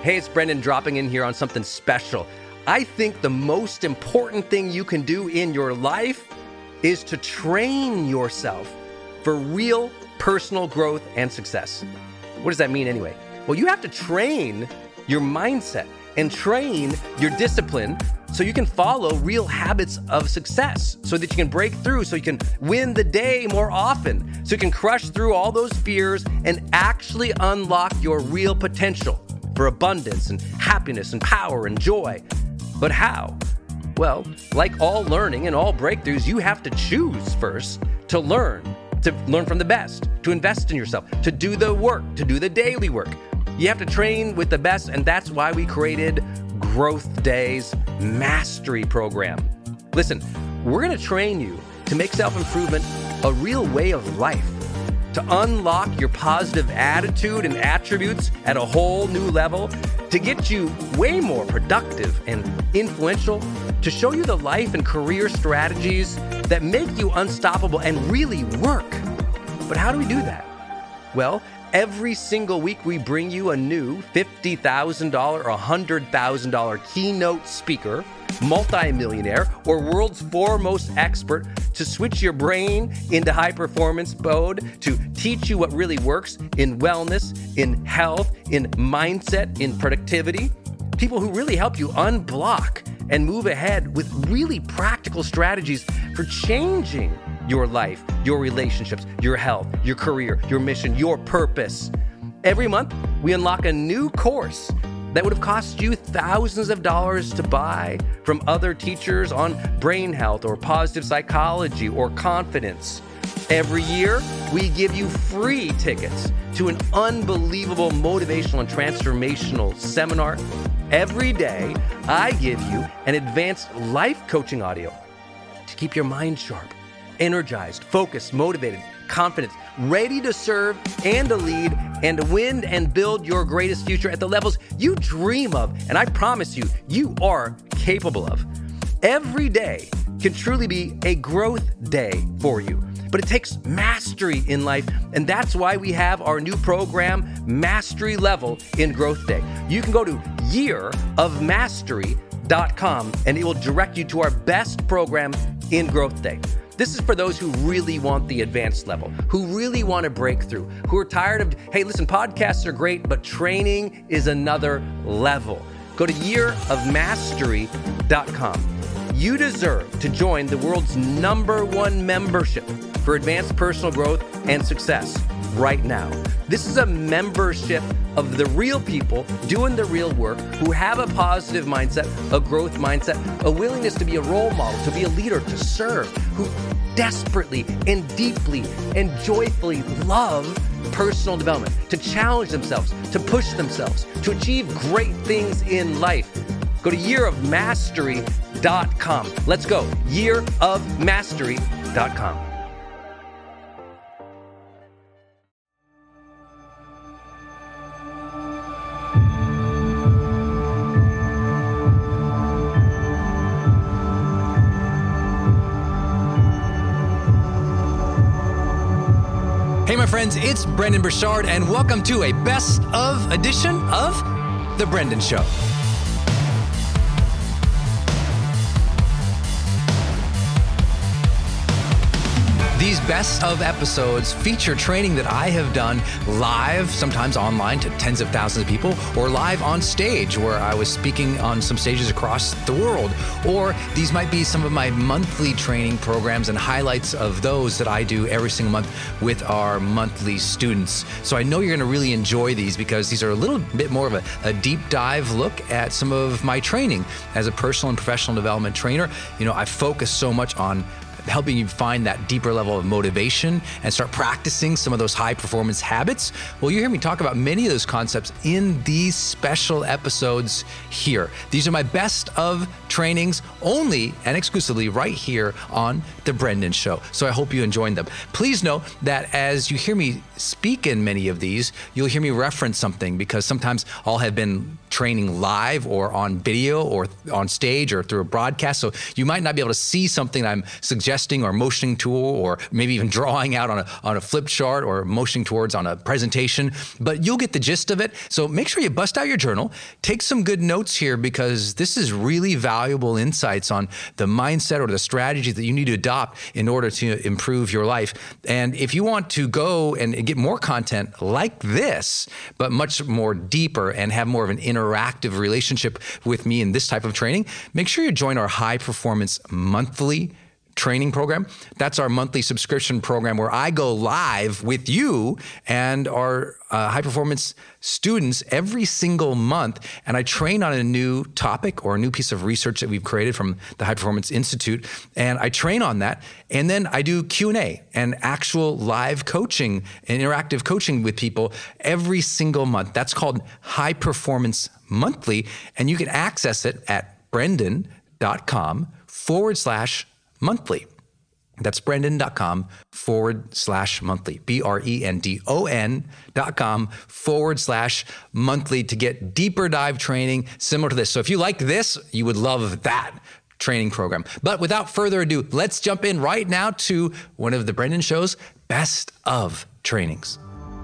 Hey, it's Brendan dropping in here on something special. I think the most important thing you can do in your life is to train yourself for real personal growth and success. What does that mean anyway? Well, you have to train your mindset and train your discipline so you can follow real habits of success, so that you can break through, so you can win the day more often, so you can crush through all those fears and actually unlock your real potential for abundance and happiness and power and joy. But how? Well, like all learning and all breakthroughs, you have to choose first to learn from the best, to invest in yourself, to do the work, to do the daily work. You have to train with the best, and that's why we created Growth Day's Mastery Program. Listen, we're going to train you to make self-improvement a real way of life, to unlock your positive attitude and attributes at a whole new level, to get you way more productive and influential, to show you the life and career strategies that make you unstoppable and really work. But how do we do that? Well, every single week we bring you a new $50,000 or $100,000 keynote speaker, multimillionaire, or world's foremost expert to switch your brain into high performance mode, to teach you what really works in wellness, in health, in mindset, in productivity. People who really help you unblock and move ahead with really practical strategies for changing your life, your relationships, your health, your career, your mission, your purpose. Every month, we unlock a new course that would have cost you thousands of dollars to buy from other teachers on brain health or positive psychology or confidence. Every year, we give you free tickets to an unbelievable motivational and transformational seminar. Every day, I give you an advanced life coaching audio to keep your mind sharp, energized, focused, motivated, confident, ready to serve and to lead and to win and build your greatest future at the levels you dream of. And I promise you, you are capable of. Every day can truly be a growth day for you. But it takes mastery in life, and that's why we have our new program, Mastery Level in Growth Day. You can go to yearofmastery.com, and it will direct you to our best program in Growth Day. This is for those who really want the advanced level, who really want to break through, who are tired of, hey, listen, podcasts are great, but training is another level. Go to yearofmastery.com. You deserve to join the world's #1 membership for advanced personal growth and success right now. This is a membership of the real people doing the real work, who have a positive mindset, a growth mindset, a willingness to be a role model, to be a leader, to serve, who desperately and deeply and joyfully love personal development, to challenge themselves, to push themselves, to achieve great things in life. Go to yearofmastery.com. Let's go. yearofmastery.com. Hey, my friends, it's Brendan Burchard, and welcome to a best of edition of The Brendan Show. These best of episodes feature training that I have done live, sometimes online to tens of thousands of people, or live on stage where I was speaking on some stages across the world. Or these might be some of my monthly training programs and highlights of those that I do every single month with our monthly students. So I know you're going to really enjoy these because these are a little bit more of a deep dive look at some of my training as a personal and professional development trainer. You know, I focus so much on helping you find that deeper level of motivation and start practicing some of those high performance habits. Well, you hear me talk about many of those concepts in these special episodes here. These are my best of trainings only and exclusively right here on The Brendan Show. So I hope you enjoyed them. Please know that as you hear me speak in many of these, you'll hear me reference something because sometimes I'll have been training live or on video or on stage or through a broadcast. So you might not be able to see something I'm suggesting manifesting or motioning to, or maybe even drawing out on a flip chart or motioning towards on a presentation, but you'll get the gist of it. So make sure you bust out your journal, take some good notes here, because this is really valuable insights on the mindset or the strategy that you need to adopt in order to improve your life. And if you want to go and get more content like this, but much more deeper and have more of an interactive relationship with me in this type of training, make sure you join our High Performance Monthly training program. That's our monthly subscription program where I go live with you and our high performance students every single month, and I train on a new topic or a new piece of research that we've created from the High Performance Institute, and I train on that, and then I do Q&A and actual live coaching and interactive coaching with people every single month. That's called High Performance Monthly, and you can access it at brendon.com/monthly. That's brendon.com/monthly, BRENDON.com/monthly to get deeper dive training similar to this. So if you like this, you would love that training program. But without further ado, let's jump in right now to one of the Brendon Show's best of trainings.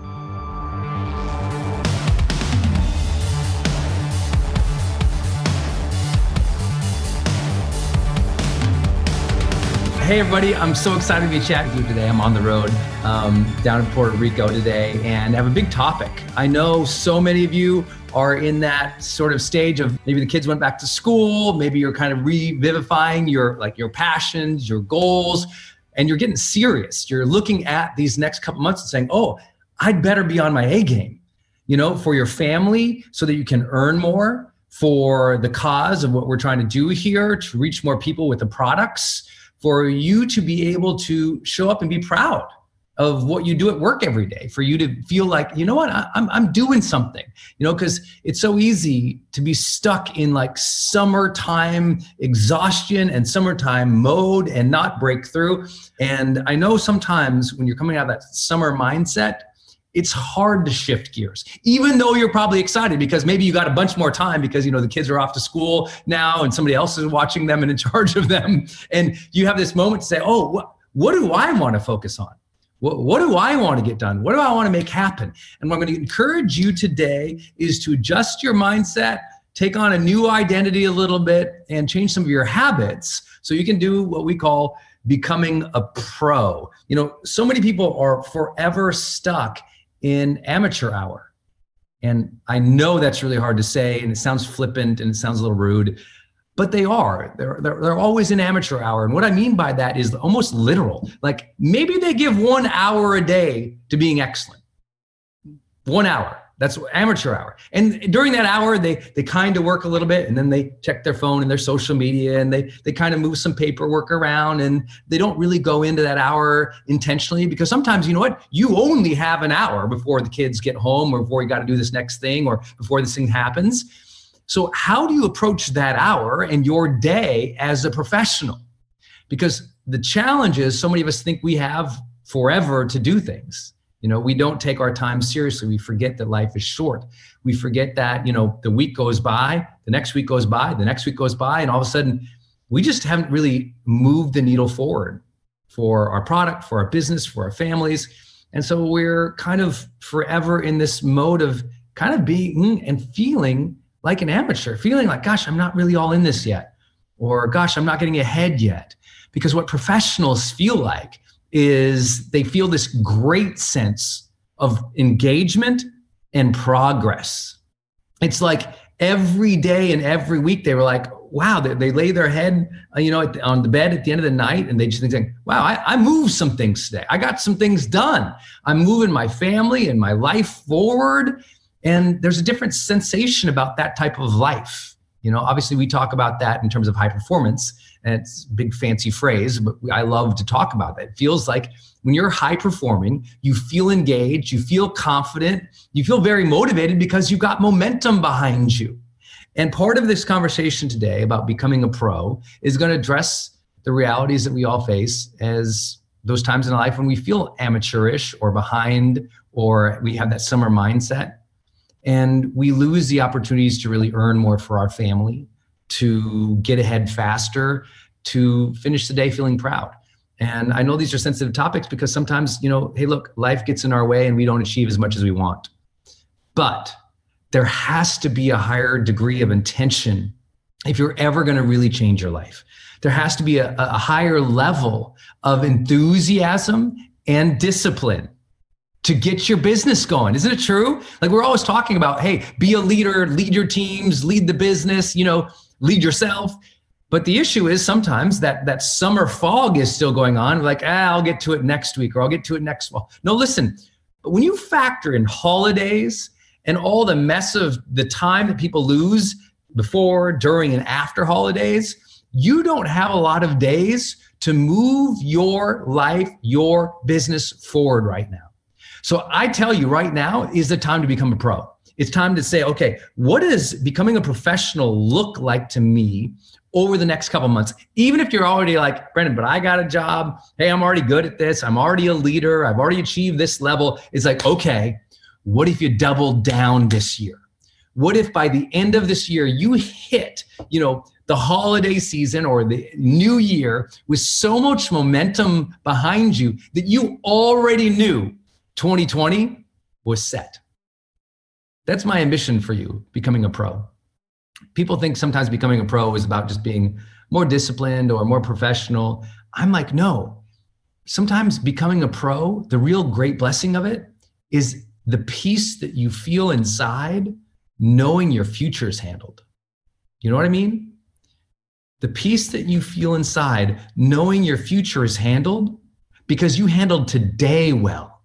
Hey everybody, I'm so excited to be chatting with you today. I'm on the road down in Puerto Rico today and have a big topic. I know so many of you are in that sort of stage of maybe the kids went back to school, maybe you're kind of revivifying your passions, your goals, and you're getting serious. You're looking at these next couple months and saying, oh, I'd better be on my A game, for your family so that you can earn more, for the cause of what we're trying to do here, to reach more people with the products, for you to be able to show up and be proud of what you do at work every day, for you to feel like, you know what, I'm doing something, because it's so easy to be stuck in like summertime exhaustion and summertime mode and not break through. And I know sometimes when you're coming out of that summer mindset, it's hard to shift gears, even though you're probably excited because maybe you got a bunch more time because, the kids are off to school now and somebody else is watching them and in charge of them. And you have this moment to say, oh, what do I want to focus on? What do I want to get done? What do I want to make happen? And what I'm going to encourage you today is to adjust your mindset, take on a new identity a little bit, and change some of your habits so you can do what we call becoming a pro. So many people are forever stuck in amateur hour. And I know that's really hard to say, and it sounds flippant and it sounds a little rude, but they are. They're always in amateur hour. And what I mean by that is almost literal. Like maybe they give 1 hour a day to being excellent. 1 hour. That's amateur hour. And during that hour, they kind of work a little bit and then they check their phone and their social media and they kind of move some paperwork around and they don't really go into that hour intentionally because sometimes, you only have an hour before the kids get home or before you got to do this next thing or before this thing happens. So how do you approach that hour and your day as a professional? Because the challenge is so many of us think we have forever to do things. We don't take our time seriously. We forget that life is short. We forget that, the week goes by, the next week goes by, the next week goes by, and all of a sudden, we just haven't really moved the needle forward for our product, for our business, for our families. And so we're kind of forever in this mode of kind of being and feeling like an amateur, feeling like, gosh, I'm not really all in this yet, or gosh, I'm not getting ahead yet. Because what professionals feel like is they feel this great sense of engagement and progress. It's like every day and every week they were like, wow, they lay their head, on the bed at the end of the night and they just think, wow, I moved some things today. I got some things done. I'm moving my family and my life forward. And there's a different sensation about that type of life. Obviously we talk about that in terms of high performance. And it's a big fancy phrase, but I love to talk about that. It feels like when you're high performing, you feel engaged, you feel confident, you feel very motivated because you got momentum behind you. And part of this conversation today about becoming a pro is going to address the realities that we all face as those times in life when we feel amateurish or behind, or we have that summer mindset and we lose the opportunities to really earn more for our family, to get ahead faster, to finish the day feeling proud. And I know these are sensitive topics because sometimes, hey, look, life gets in our way and we don't achieve as much as we want. But there has to be a higher degree of intention if you're ever going to really change your life. There has to be a higher level of enthusiasm and discipline to get your business going. Isn't it true? Like, we're always talking about, hey, be a leader, lead your teams, lead the business, lead yourself. But the issue is sometimes that summer fog is still going on. Like, I'll get to it next week, or I'll get to it next fall. No, listen, when you factor in holidays and all the mess of the time that people lose before, during, and after holidays, you don't have a lot of days to move your life, your business forward right now. So I tell you, right now is the time to become a pro. It's time to say, okay, what does becoming a professional look like to me over the next couple months? Even if you're already like, Brendon, but I got a job. Hey, I'm already good at this. I'm already a leader. I've already achieved this level. It's like, okay, what if you double down this year? What if by the end of this year, you hit, the holiday season or the new year with so much momentum behind you that you already knew 2020 was set? That's my ambition for you, becoming a pro. People think sometimes becoming a pro is about just being more disciplined or more professional. I'm like, no. Sometimes becoming a pro, the real great blessing of it is the peace that you feel inside, knowing your future is handled. You know what I mean? The peace that you feel inside, knowing your future is handled because you handled today well.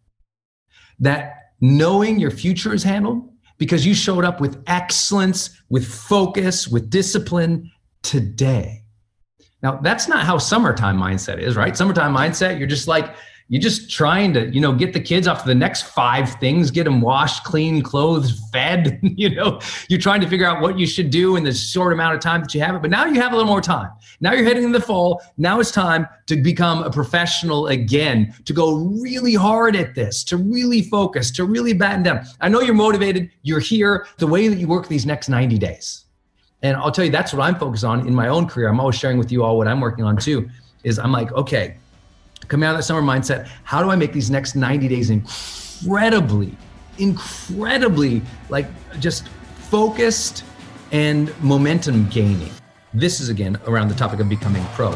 That knowing your future is handled because you showed up with excellence, with focus, with discipline today. Now, that's not how summertime mindset is, right? Summertime mindset, you're just trying to, get the kids off to the next 5 things, get them washed, clean, clothed, fed, you're trying to figure out what you should do in the short amount of time that you have it. But now you have a little more time. Now you're heading into the fall. Now it's time to become a professional again, to go really hard at this, to really focus, to really batten down. I know you're motivated. You're here. The way that you work these next 90 days. And I'll tell you, that's what I'm focused on in my own career. I'm always sharing with you all what I'm working on too, is I'm like, okay, coming out of that summer mindset, how do I make these next 90 days incredibly, like just focused and momentum gaining? This is, again, around the topic of becoming pro.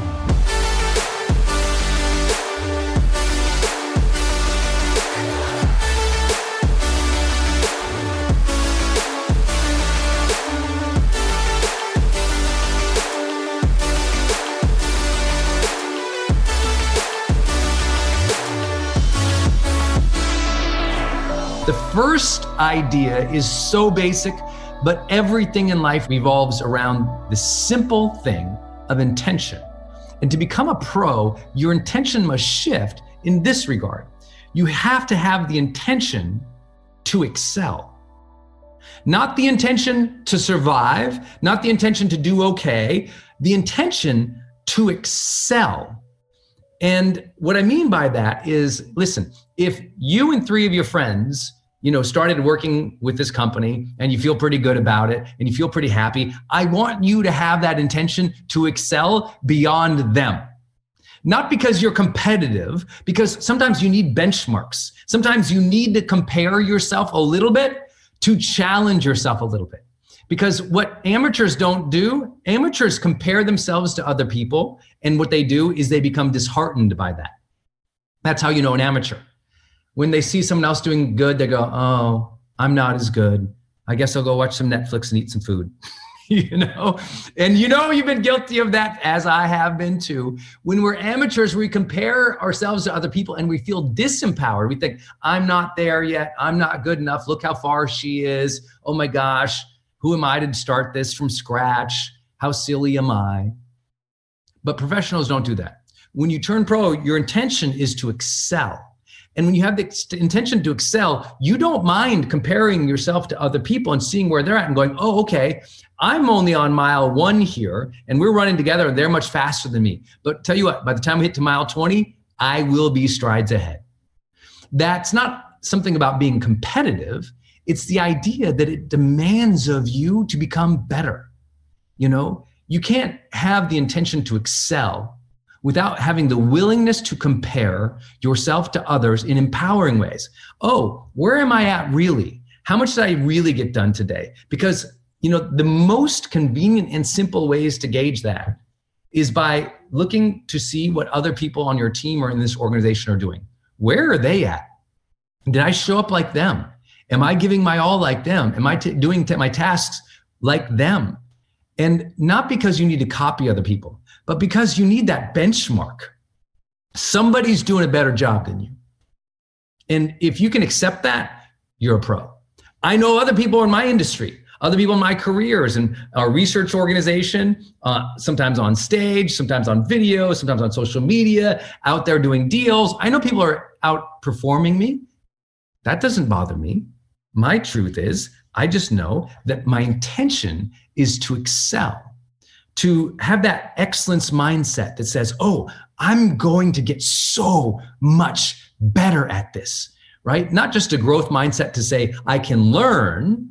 The first idea is so basic, but everything in life revolves around the simple thing of intention. And to become a pro, your intention must shift in this regard. You have to have the intention to excel. Not the intention to survive, not the intention to do okay, the intention to excel. And what I mean by that is, listen, if you and 3 of your friends, started working with this company and you feel pretty good about it and you feel pretty happy, I want you to have that intention to excel beyond them. Not because you're competitive, because sometimes you need benchmarks. Sometimes you need to compare yourself a little bit to challenge yourself a little bit. Because what amateurs don't do, amateurs compare themselves to other people, and what they do is they become disheartened by that. That's how you know an amateur. When they see someone else doing good, they go, oh, I'm not as good. I guess I'll go watch some Netflix and eat some food. And you've been guilty of that, as I have been too. When we're amateurs, we compare ourselves to other people and we feel disempowered. We think, I'm not there yet. I'm not good enough. Look how far she is. Oh my gosh, who am I to start this from scratch? How silly am I? But professionals don't do that. When you turn pro, your intention is to excel. And when you have the intention to excel, you don't mind comparing yourself to other people and seeing where they're at and going, oh, okay, I'm only on mile 1 here and we're running together and they're much faster than me. But tell you what, by the time we hit to mile 20, I will be strides ahead. That's not something about being competitive. It's the idea that it demands of you to become better. You can't have the intention to excel without having the willingness to compare yourself to others in empowering ways. Oh, where am I at really? How much did I really get done today? Because, the most convenient and simple ways to gauge that is by looking to see what other people on your team or in this organization are doing. Where are they at? Did I show up like them? Am I giving my all like them? Am I doing my tasks like them? And not because you need to copy other people, but because you need that benchmark. Somebody's doing a better job than you. And if you can accept that, you're a pro. I know other people in my industry, other people in my careers and our research organization, sometimes on stage, sometimes on video, sometimes on social media, out there doing deals. I know people are outperforming me. That doesn't bother me. My truth is, I just know that my intention is to excel, to have that excellence mindset that says, oh, I'm going to get so much better at this, right? Not just a growth mindset to say, I can learn,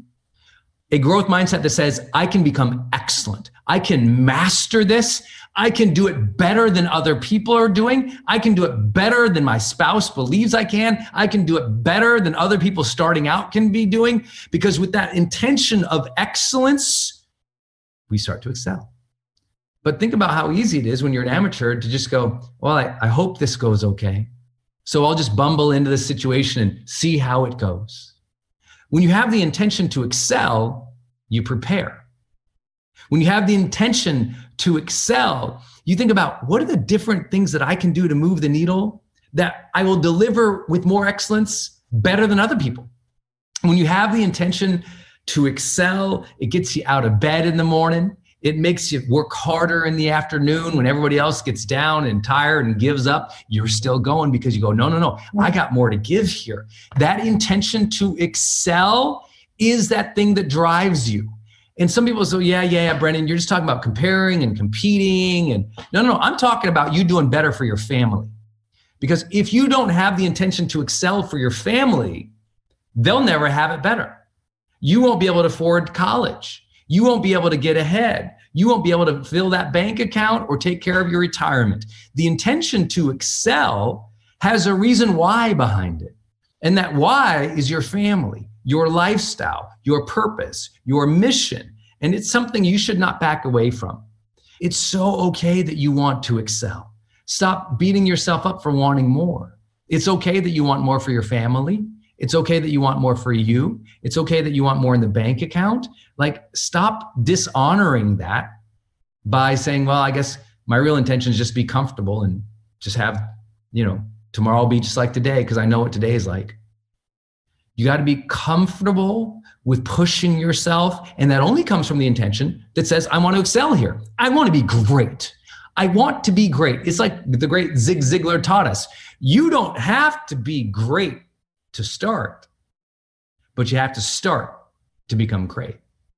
a growth mindset that says, I can become excellent. I can master this. I can do it better than other people are doing. I can do it better than my spouse believes I can. I can do it better than other people starting out can be doing. Because with that intention of excellence, we start to excel. But think about how easy it is when you're an amateur to just go, well, I hope this goes okay. So I'll just bumble into this situation and see how it goes. When you have the intention to excel, you prepare. When you have the intention to excel, you think about what are the different things that I can do to move the needle that I will deliver with more excellence better than other people. When you have the intention to excel, it gets you out of bed in the morning. It makes you work harder in the afternoon when everybody else gets down and tired and gives up. You're still going because you go, no, I got more to give here. That intention to excel is that thing that drives you. And some people say, yeah, Brendan, you're just talking about comparing and competing. And no, I'm talking about you doing better for your family. Because if you don't have the intention to excel for your family, they'll never have it better. You won't be able to afford college. You won't be able to get ahead. You won't be able to fill that bank account or take care of your retirement. The intention to excel has a reason why behind it. And that why is your family, your lifestyle, your purpose, your mission. And it's something you should not back away from. It's so okay that you want to excel. Stop beating yourself up for wanting more. It's okay that you want more for your family. It's okay that you want more for you. It's okay that you want more in the bank account. Like, stop dishonoring that by saying, well, I guess my real intention is just be comfortable and just have, tomorrow will be just like today because I know what today is like. You got to be comfortable with pushing yourself. And that only comes from the intention that says, I want to excel here. I want to be great. I want to be great. It's like the great Zig Ziglar taught us. You don't have to be great to start, but you have to start to become great.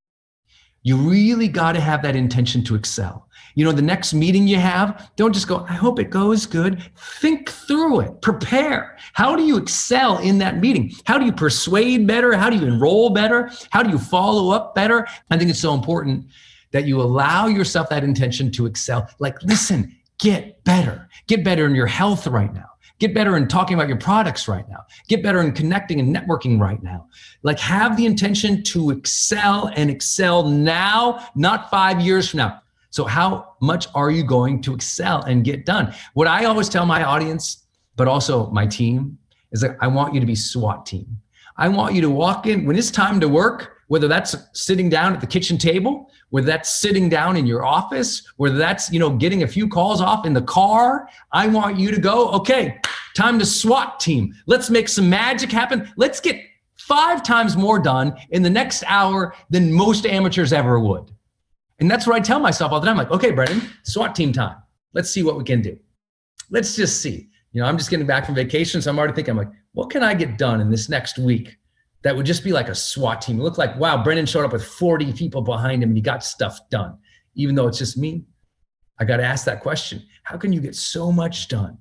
You really got to have that intention to excel. The next meeting you have, don't just go, I hope it goes good. Think through it, prepare. How do you excel in that meeting? How do you persuade better? How do you enroll better? How do you follow up better? I think it's so important that you allow yourself that intention to excel. Like, listen, get better in your health right now. Get better in talking about your products right now. Get better in connecting and networking right now. Like, have the intention to excel and excel now, not 5 years from now. So how much are you going to excel and get done? What I always tell my audience, but also my team, is that I want you to be SWAT team. I want you to walk in when it's time to work, whether that's sitting down at the kitchen table, whether that's sitting down in your office, whether that's, getting a few calls off in the car. I want you to go, okay, time to SWAT team. Let's make some magic happen. Let's get 5 times more done in the next hour than most amateurs ever would. And that's what I tell myself all the time. Like, okay, Brendan, SWAT team time. Let's see what we can do. Let's just see. I'm just getting back from vacation. So I'm already thinking, what can I get done in this next week that would just be like a SWAT team? It looked like, wow, Brendan showed up with 40 people behind him and he got stuff done. Even though it's just me, I got to ask that question. How can you get so much done?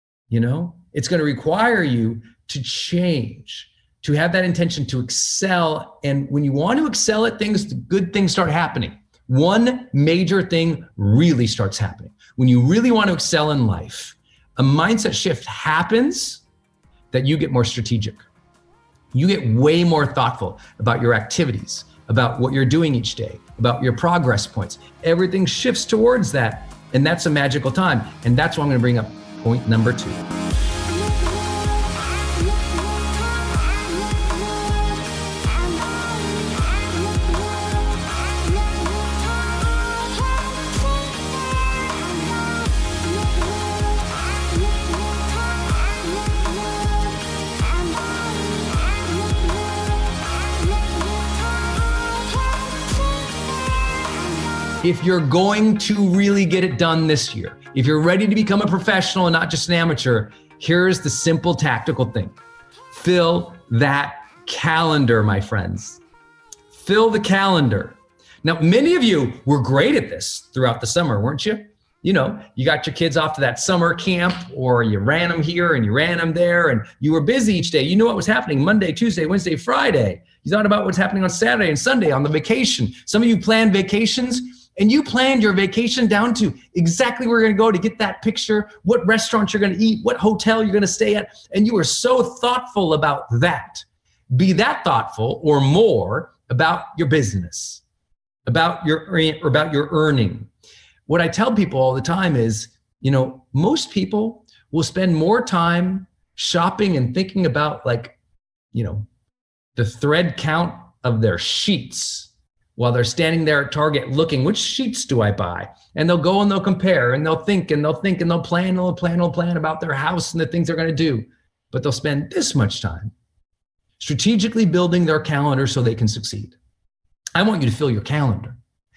It's going to require you to change, to have that intention to excel. And when you want to excel at things, the good things start happening. One major thing really starts happening. when you really want to excel in life, a mindset shift happens that you get more strategic. You get way more thoughtful about your activities, about what you're doing each day, about your progress points. Everything shifts towards that. And that's a magical time. And that's why I'm going to bring up point number 2. If you're going to really get it done this year, if you're ready to become a professional and not just an amateur, here's the simple tactical thing. Fill that calendar, my friends. Fill the calendar. Now, many of you were great at this throughout the summer, weren't you? You know, you got your kids off to that summer camp, or you ran them here and you ran them there, and you were busy each day. You knew what was happening Monday, Tuesday, Wednesday, Friday. You thought about what's happening on Saturday and Sunday on the vacation. Some of you planned vacations, and you planned your vacation down to exactly where you're going to go to get that picture, what restaurant you're going to eat, what hotel you're going to stay at. And you were so thoughtful about that. Be that thoughtful or more about your business, about your earning. What I tell people all the time is, you know, most people will spend more time shopping and thinking about, like, you know, the thread count of their sheets while they're standing there at Target looking, which sheets do I buy? And they'll go and they'll compare and they'll think and they'll think and they'll plan about their house and the things they're going to do. But they'll spend this much time strategically building their calendar so they can succeed. I want you to fill your calendar.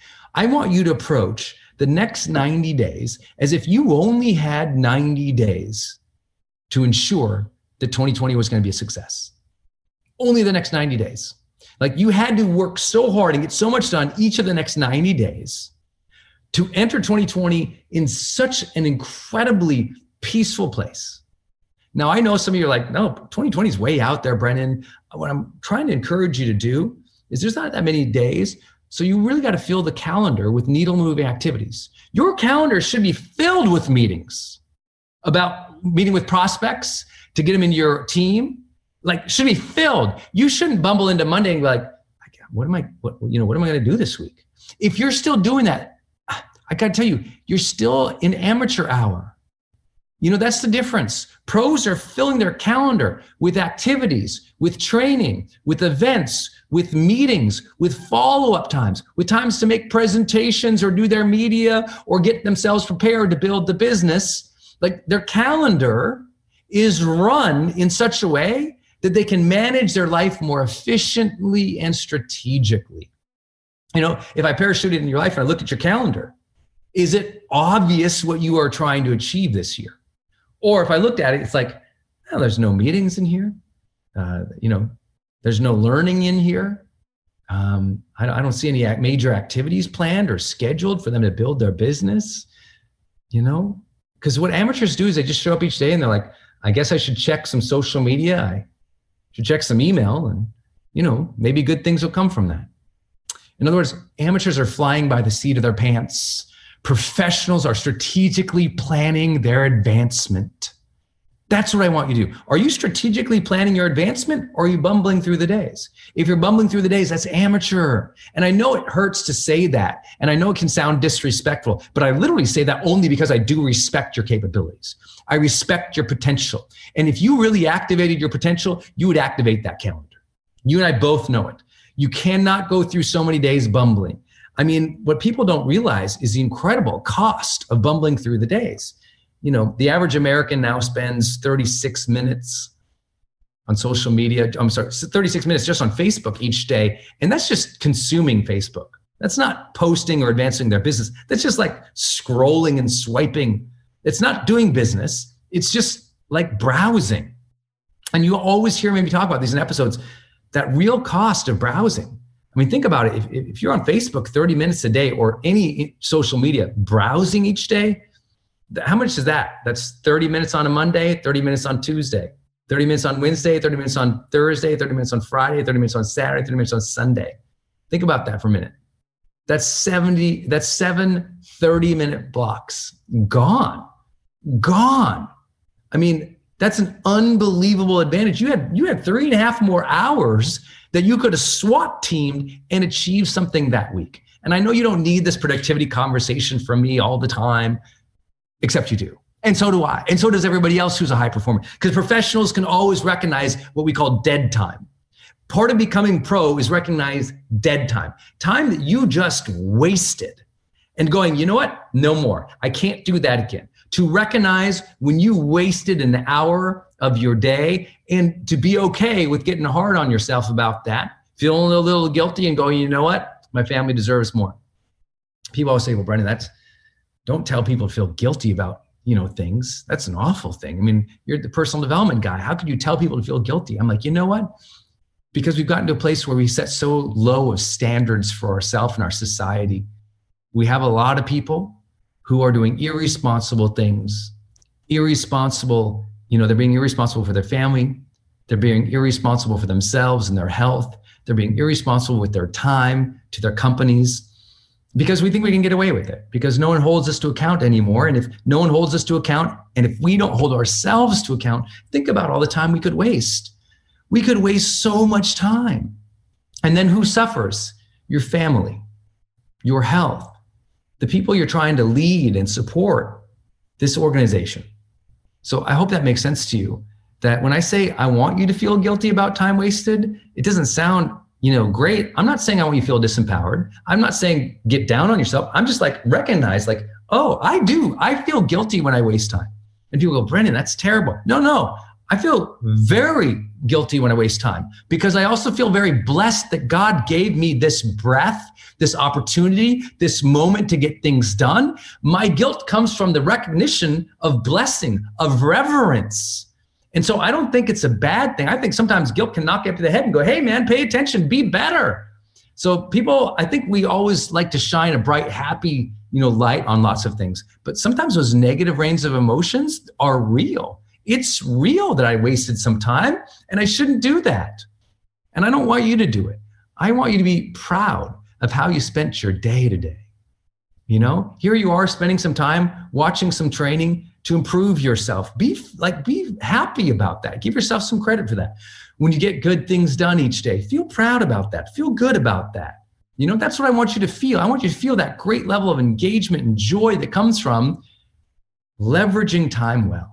I want you to approach the next 90 days as if you only had 90 days to ensure that 2020 was going to be a success. Only the next 90 days. Like, you had to work so hard and get so much done each of the next 90 days to enter 2020 in such an incredibly peaceful place. Now, I know some of you are like, no, 2020 is way out there, Brennan. What I'm trying to encourage you to do is there's not that many days. So you really got to fill the calendar with needle moving activities. Your calendar should be filled with meetings, about meeting with prospects to get them into your team. Like, should be filled. You shouldn't bumble into Monday and be like, what am I going to do this week? If you're still doing that, I got to tell you, you're still in amateur hour. You know, that's the difference. Pros are filling their calendar with activities, with training, with events, with meetings, with follow-up times, with times to make presentations or do their media or get themselves prepared to build the business. Like, their calendar is run in such a way that they can manage their life more efficiently and strategically. You know, if I parachuted in your life and I looked at your calendar, is it obvious what you are trying to achieve this year? Or if I looked at it, it's like, oh, there's no meetings in here. You know, there's no learning in here. I don't see any major activities planned or scheduled for them to build their business, you know? Because what amateurs do is they just show up each day and they're like, I guess I should check some social media. I should check some email, and, you know, maybe good things will come from that. In other words, amateurs are flying by the seat of their pants. Professionals are strategically planning their advancement. That's what I want you to do. Are you strategically planning your advancement, or are you bumbling through the days? If you're bumbling through the days, that's amateur. And I know it hurts to say that, and I know it can sound disrespectful, but I literally say that only because I do respect your capabilities. I respect your potential. And if you really activated your potential, you would activate that calendar. You and I both know it. You cannot go through so many days bumbling. I mean, what people don't realize is the incredible cost of bumbling through the days. You know, the average American now spends 36 minutes on social media. 36 minutes just on Facebook each day. And that's just consuming Facebook. That's not posting or advancing their business. That's just like scrolling and swiping. It's not doing business. It's just like browsing. And you always hear me talk about these in episodes, that real cost of browsing. I mean, think about it. If you're on Facebook 30 minutes a day, or any social media browsing each day, how much is that? That's 30 minutes on a Monday, 30 minutes on Tuesday, 30 minutes on Wednesday, 30 minutes on Thursday, 30 minutes on Friday, 30 minutes on Saturday, 30 minutes on Sunday. Think about that for a minute. That's 7 30-minute blocks. Gone. I mean, that's an unbelievable advantage. You had 3.5 more hours that you could have SWAT teamed and achieved something that week. And I know you don't need this productivity conversation from me all the time, except you do. And so do I. And so does everybody else who's a high performer. Because professionals can always recognize what we call dead time. Part of becoming pro is recognize dead time. Time that you just wasted. And going, you know what? No more. I can't do that again. To recognize when you wasted an hour of your day and to be okay with getting hard on yourself about that, feeling a little guilty and going, you know what? My family deserves more. People always say, well, Brendan, don't tell people to feel guilty about, things. That's an awful thing. I mean, you're the personal development guy. How could you tell people to feel guilty? I'm like, you know what? Because we've gotten to a place where we set so low of standards for ourselves and our society. We have a lot of people who are doing irresponsible things. They're being irresponsible for their family. They're being irresponsible for themselves and their health. They're being irresponsible with their time to their companies because we think we can get away with it because no one holds us to account anymore. And if no one holds us to account, and if we don't hold ourselves to account, think about all the time we could waste. We could waste so much time. And then who suffers? Your family, your health, the people you're trying to lead and support, this organization. So I hope that makes sense to you, that when I say I want you to feel guilty about time wasted, it doesn't sound, great. I'm not saying I want you to feel disempowered. I'm not saying get down on yourself. I'm just recognize oh, I do. I feel guilty when I waste time. And people go, Brendan, that's terrible. No. I feel very guilty when I waste time because I also feel very blessed that God gave me this breath, this opportunity, this moment to get things done. My guilt comes from the recognition of blessing, of reverence. And so I don't think it's a bad thing. I think sometimes guilt can knock you up to the head and go, hey man, pay attention, be better. So people, I think we always like to shine a bright, happy, light on lots of things. But sometimes those negative rains of emotions are real. It's real that I wasted some time and I shouldn't do that. And I don't want you to do it. I want you to be proud of how you spent your day today. Here you are spending some time watching some training to improve yourself. Be happy about that. Give yourself some credit for that. When you get good things done each day, feel proud about that. Feel good about that. That's what I want you to feel. I want you to feel that great level of engagement and joy that comes from leveraging time well.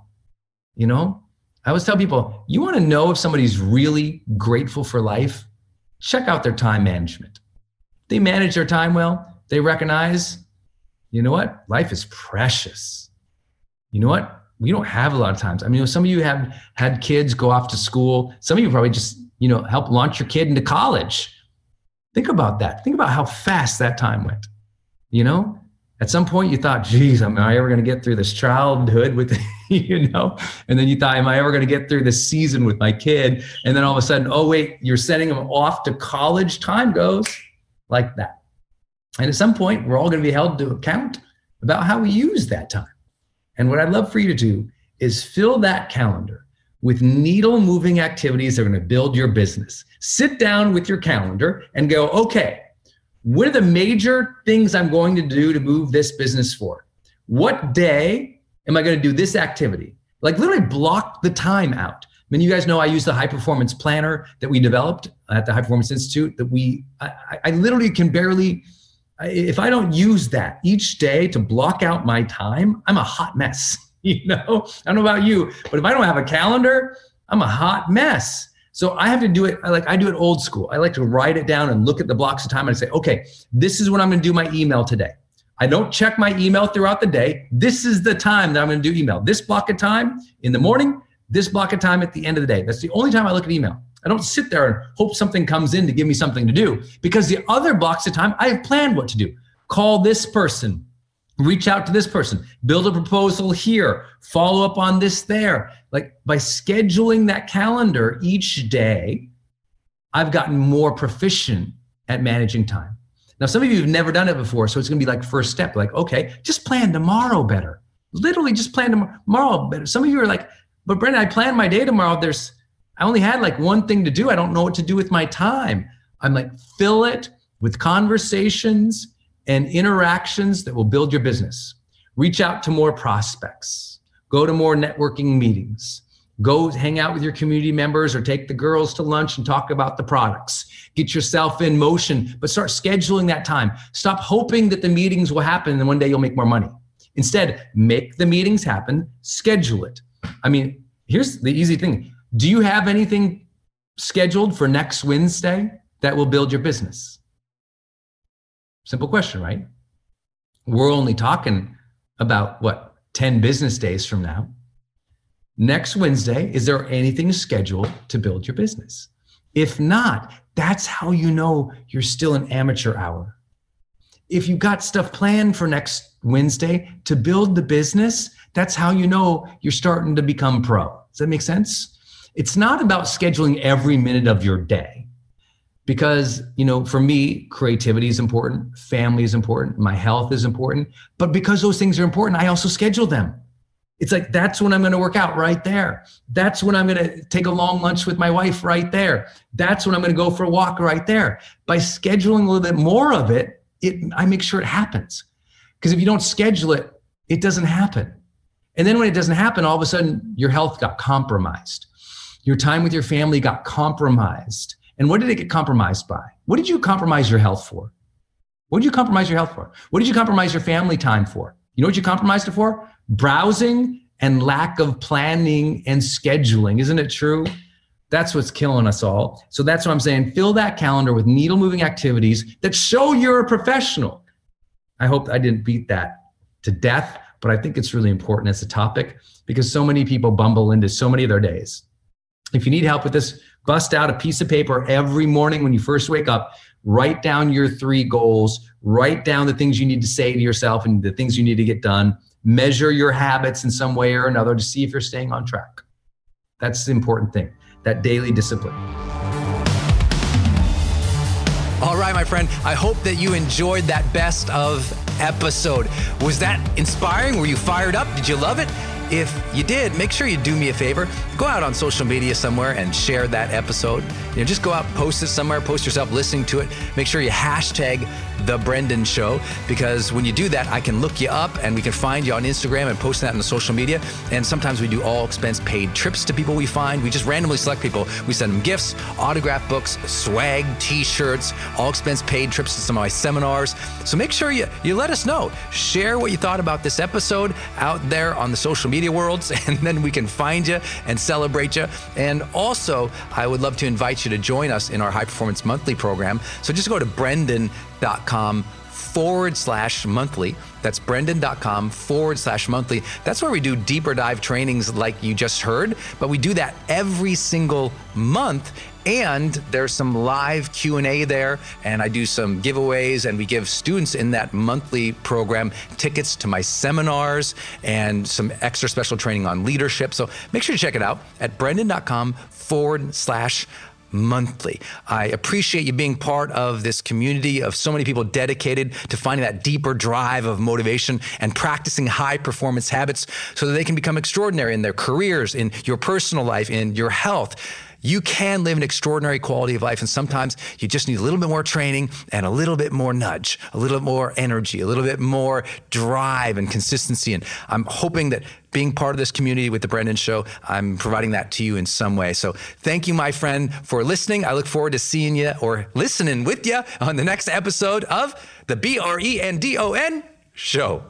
I always tell people, you want to know if somebody's really grateful for life? Check out their time management. They manage their time well. They recognize, what? Life is precious. What? We don't have a lot of times. I mean, some of you have had kids go off to school. Some of you probably just, help launch your kid into college. Think about that. Think about how fast that time went. At some point you thought, geez, am I ever going to get through this childhood with, and then you thought, am I ever going to get through this season with my kid? And then all of a sudden, oh wait, you're sending them off to college. Time goes like that. And at some point, we're all going to be held to account about how we use that time. And what I'd love for you to do is fill that calendar with needle moving activities that are going to build your business. Sit down with your calendar and go, okay, what are the major things I'm going to do to move this business forward? What day am I going to do this activity? Literally block the time out. I mean, you guys know I use the high performance planner that we developed at the High Performance Institute I literally can barely, if I don't use that each day to block out my time, I'm a hot mess. I don't know about you, but if I don't have a calendar, I'm a hot mess. So I have to do it. I do it old school. I like to write it down and look at the blocks of time and say, okay, this is when I'm going to do my email today. I don't check my email throughout the day. This is the time that I'm going to do email. This block of time in the morning, this block of time at the end of the day. That's the only time I look at email. I don't sit there and hope something comes in to give me something to do, because the other blocks of time, I have planned what to do. Call this person, reach out to this person, build a proposal here, follow up on this there. By scheduling that calendar each day, I've gotten more proficient at managing time. Now, some of you have never done it before, so it's going to be first step. Okay, just plan tomorrow better. Literally just plan tomorrow better. Some of you are like, but Brendan, I planned my day tomorrow. I only had one thing to do. I don't know what to do with my time. I'm fill it with conversations and interactions that will build your business. Reach out to more prospects. Go to more networking meetings. Go hang out with your community members or take the girls to lunch and talk about the products. Get yourself in motion, but start scheduling that time. Stop hoping that the meetings will happen and one day you'll make more money. Instead, make the meetings happen, schedule it. I mean, here's the easy thing. Do you have anything scheduled for next Wednesday that will build your business? Simple question, right? We're only talking about 10 business days from now. Next Wednesday, is there anything scheduled to build your business? If not, that's how you know you're still an amateur hour. If you got stuff planned for next Wednesday to build the business, that's how you know you're starting to become pro. Does that make sense? It's not about scheduling every minute of your day because, for me, creativity is important, family is important, my health is important, but because those things are important, I also schedule them. It's like, that's when I'm going to work out right there. That's when I'm going to take a long lunch with my wife right there. That's when I'm going to go for a walk right there. By scheduling a little bit more of it, I make sure it happens. Because if you don't schedule it, it doesn't happen. And then when it doesn't happen, all of a sudden your health got compromised. Your time with your family got compromised. And what did it get compromised by? What did you compromise your health for? What did you compromise your health for? What did you compromise your family time for? You know what you compromised it for? Browsing and lack of planning and scheduling. Isn't it true? That's what's killing us all. So that's what I'm saying. Fill that calendar with needle moving activities that show you're a professional. I hope I didn't beat that to death, but I think it's really important as a topic because so many people bumble into so many of their days. If you need help with this, bust out a piece of paper every morning when you first wake up, write down your 3 goals, write down the things you need to say to yourself and the things you need to get done. Measure your habits in some way or another to see if you're staying on track. That's the important thing, that daily discipline. All right, my friend, I hope that you enjoyed that best of episode. Was that inspiring? Were you fired up? Did you love it? If you did, make sure you do me a favor. Go out on social media somewhere and share that episode. Just go out, post it somewhere, post yourself listening to it. Make sure you hashtag The Brendon Show, because when you do that, I can look you up and we can find you on Instagram and post that on the social media. And sometimes we do all expense paid trips to people we find. We just randomly select people. We send them gifts, autographed books, swag, t-shirts, all expense paid trips to some of my seminars. So make sure you let us know. Share what you thought about this episode out there on the social media worlds, and then we can find you and celebrate you. And also, I would love to invite you to join us in our High Performance Monthly program. So just go to brendon.com/monthly. That's brendon.com/monthly. That's where we do deeper dive trainings like you just heard, but we do that every single month. And there's some live Q&A there, and I do some giveaways, and we give students in that monthly program tickets to my seminars and some extra special training on leadership. So make sure to check it out at brendon.com/monthly. I appreciate you being part of this community of so many people dedicated to finding that deeper drive of motivation and practicing high performance habits so that they can become extraordinary in their careers, in your personal life, in your health. You can live an extraordinary quality of life, and sometimes you just need a little bit more training and a little bit more nudge, a little bit more energy, a little bit more drive and consistency. And I'm hoping that being part of this community with The Brendon Show, I'm providing that to you in some way. So thank you, my friend, for listening. I look forward to seeing you or listening with you on the next episode of the BRENDON Show.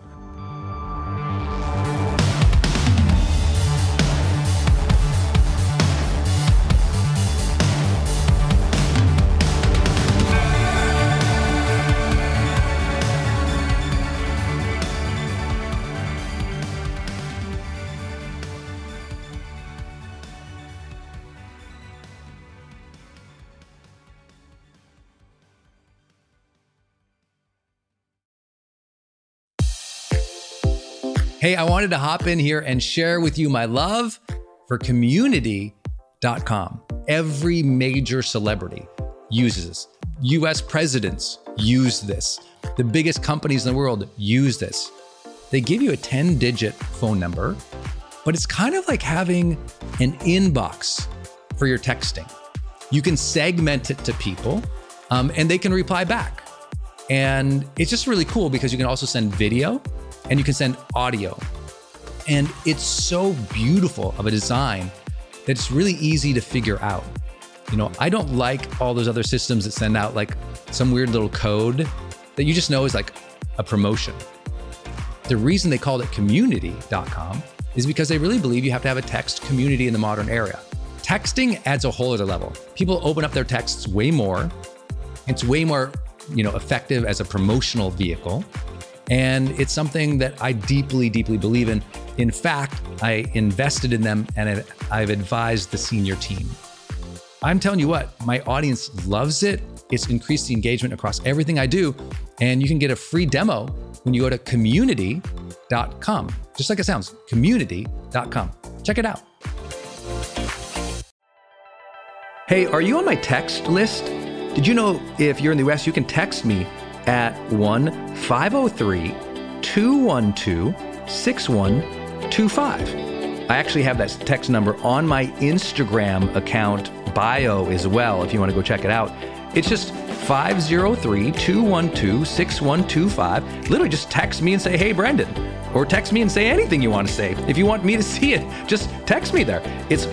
Hey, I wanted to hop in here and share with you my love for community.com. Every major celebrity uses this. US presidents use this. The biggest companies in the world use this. They give you a 10-digit phone number, but it's kind of like having an inbox for your texting. You can segment it to people, and they can reply back. And it's just really cool because you can also send video and you can send audio. And it's so beautiful of a design that it's really easy to figure out. I don't like all those other systems that send out like some weird little code that you just know is like a promotion. The reason they called it community.com is because they really believe you have to have a text community in the modern era. Texting adds a whole other level. People open up their texts way more. It's way more, effective as a promotional vehicle. And it's something that I deeply, deeply believe in. In fact, I invested in them and I've advised the senior team. I'm telling you what, my audience loves it. It's increased the engagement across everything I do. And you can get a free demo when you go to community.com. Just like it sounds, community.com. Check it out. Hey, are you on my text list? Did you know if you're in the US, you can text me at 1-503-212-6125. I actually have that text number on my Instagram account bio as well, if you want to go check it out. It's just 503-212-6125. Literally just text me and say, hey, Brendan. Or text me and say anything you want to say. If you want me to see it, just text me there. It's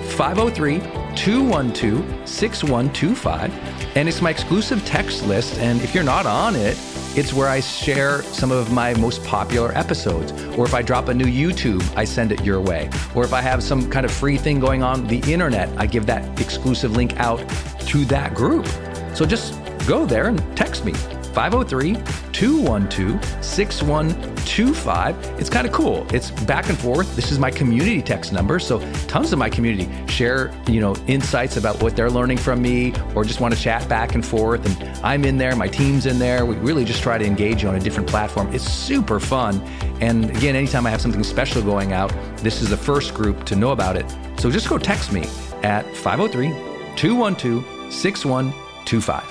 503-212-6125. And it's my exclusive text list. And if you're not on it, it's where I share some of my most popular episodes. Or if I drop a new YouTube, I send it your way. Or if I have some kind of free thing going on the internet, I give that exclusive link out to that group. So just go there and text me, 503-212-6125. It's kind of cool. It's back and forth. This is my community text number. So tons of my community share, insights about what they're learning from me or just want to chat back and forth. And I'm in there, my team's in there. We really just try to engage you on a different platform. It's super fun. And again, anytime I have something special going out, this is the first group to know about it. So just go text me at 503-212-6125.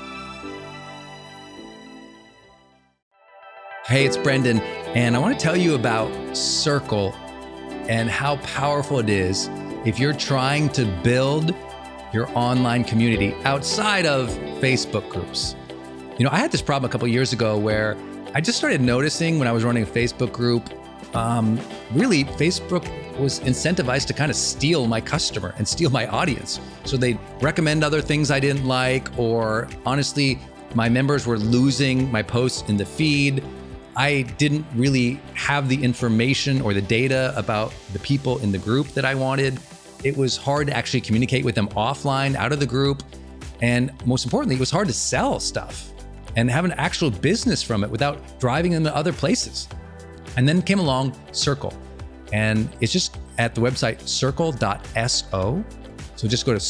Hey, it's Brendan, and I want to tell you about Circle and how powerful it is if you're trying to build your online community outside of Facebook groups. I had this problem a couple of years ago where I just started noticing when I was running a Facebook group, really Facebook was incentivized to kind of steal my customer and steal my audience. So they'd recommend other things I didn't like, or honestly, my members were losing my posts in the feed. I didn't really have the information or the data about the people in the group that I wanted. It was hard to actually communicate with them offline, out of the group. And most importantly, it was hard to sell stuff and have an actual business from it without driving them to other places. And then came along Circle. And it's just at the website circle.so. So just go to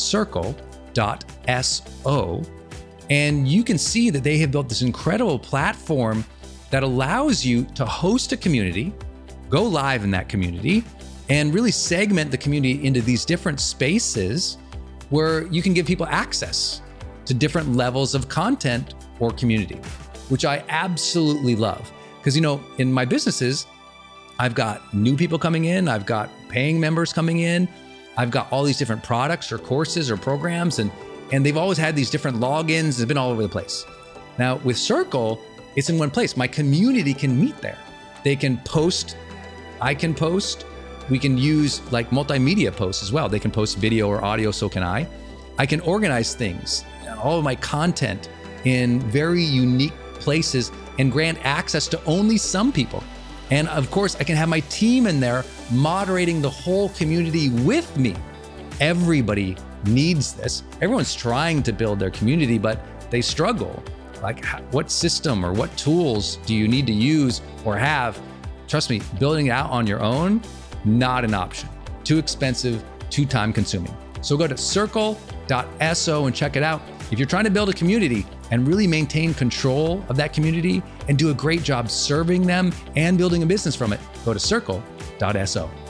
circle.so. And you can see that they have built this incredible platform that allows you to host a community, go live in that community, and really segment the community into these different spaces where you can give people access to different levels of content or community, which I absolutely love. Because, in my businesses, I've got new people coming in, I've got paying members coming in, I've got all these different products or courses or programs, and they've always had these different logins. It's been all over the place. Now with Circle, it's in one place. My community can meet there. They can post, I can post. We can use like multimedia posts as well. They can post video or audio, so can I. I can organize things, all of my content in very unique places and grant access to only some people. And of course, I can have my team in there moderating the whole community with me. Everybody needs this. Everyone's trying to build their community, but they struggle. Like, what system or what tools do you need to use or have? Trust me, building it out on your own, not an option. Too expensive, too time consuming. So go to circle.so and check it out. If you're trying to build a community and really maintain control of that community and do a great job serving them and building a business from it, go to circle.so.